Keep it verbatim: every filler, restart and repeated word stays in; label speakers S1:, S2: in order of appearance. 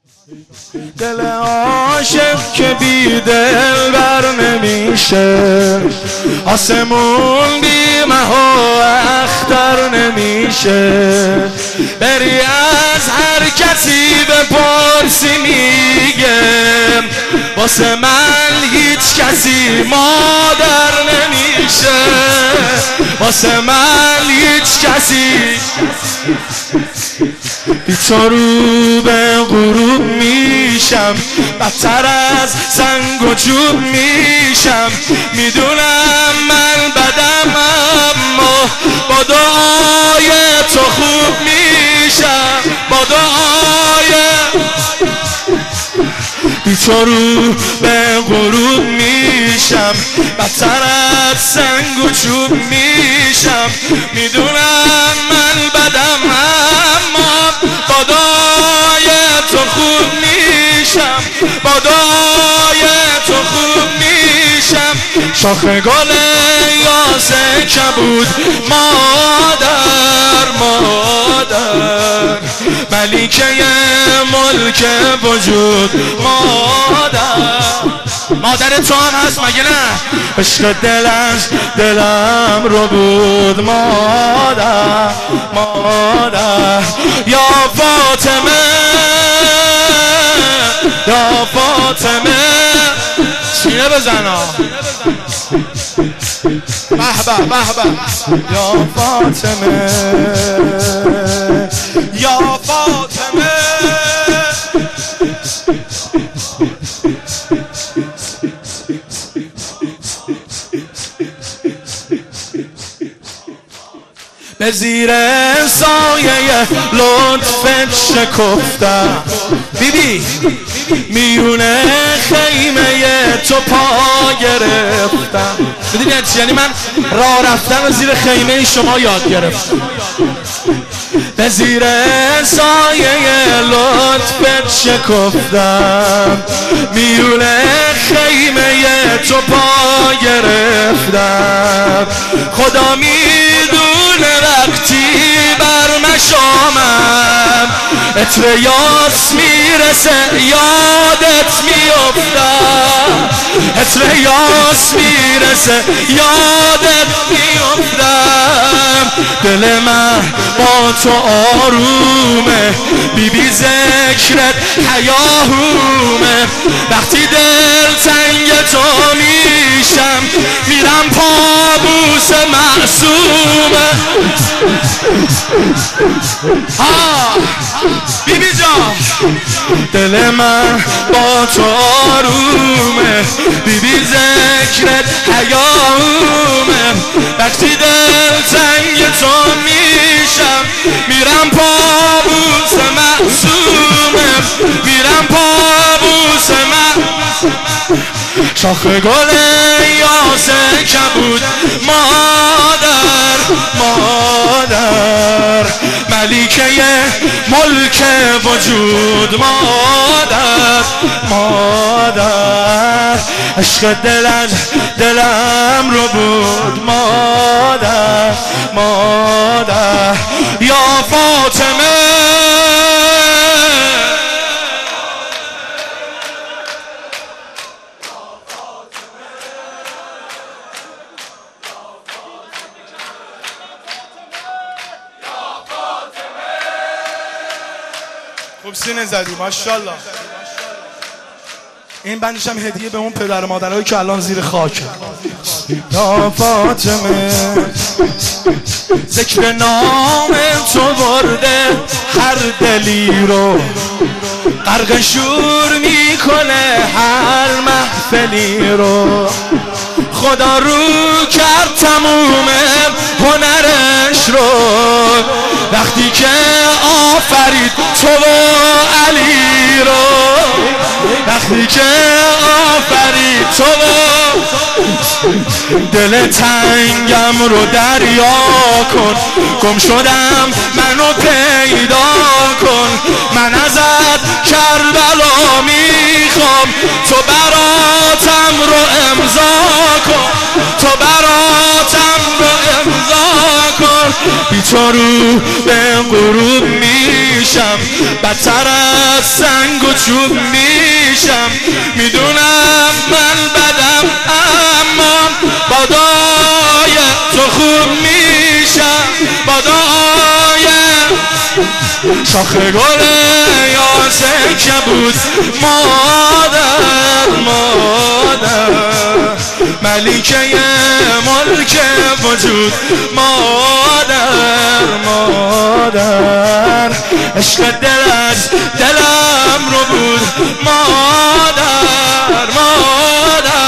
S1: دل عاشق که بی دل بر نمیشه، آسمون بی مه و اختر نمیشه. بری از هر کسی بپرسی میگه واسه من هیچ کسی مادر نمیشه، واسه من هیچ کسی. بی تو رو به غروب میشم، بدتر از سنگ و چوب میشم. میدونم من بدم اما با دعای تو خوب میشم، با دعای. بی تو رو به غروب میشم، بدتر از سنگ و چوب میشم. میدونم من بدم اما با دعای تو خوب میشم، با دعای تو خوب میشم. شاخ گل یاسه کبود مادر مادر، ملیکه ملک وجود مادر. مادر تو هم هست مگه نه؟ عشق دلش دلم رو بود مادر مادر. یا فاطمه یا فاطمه، سینه بزنا به به به به. یا فاطمه یا فاطمه، به زیر سایه لطفت شکفتم بیبی، میونه خیمه تو پا گرفتم. میدونی چی؟ یعنی من راه رفتن و زیر خیمه شما یاد گرفتم. به زیر سایه لطفت شکفتم، میونه خیمه تو پا گرفتم. خدا میدونه وقتی بر مشامم عطر یاس میرسه یادت میافتم، عطر یاس میرسه یادت میافتم. دل من با تو آرومه، بی بی ذکرت حیاهومه. وقتی دل تنگ تو میشم میرم پابوس معصومه. ها بی بی جان، دل من با تو آرومه، بی بی ذکرت حیاهومه. وقتی دل تنگ تو میشم میرم پابوس معصومه، میرم پابوس معصومه. شاخ گل یاسه کبود مادر مادر، ملیکه ملک وجود مادر مادر. عشق دلم دلم رو بود مادر مادر. یا فاطمه خوب سینه زدی ماشاءالله. این بندش هم هدیه به اون پدر مادرهایی که الان زیر خاک. یا فاطمه ذکر نام تو برده هر دلی رو، غرق شور میکنه هر محفلی رو. خدا رو کرد تموم هنرش رو وقتی که آفرید تو و علی رو، وقتی که آفرید تو و. دل تنگم رو دریا کن، گم شدم منو پیدا کن. من ازت کربلا میخوام، تو براتم رو امضا کن، تو براتم رو امضا کن. بی تو رو به غروب میشم، بدتر از سنگ و چوب میشم. میدونم من بدم اما بادای تو خوب میشم، بادای شاخ گل یاس کبود. مادر مادر ملیکه ملک وجود، مادر مادر عشق دل از دلم رو بود. مادر مادر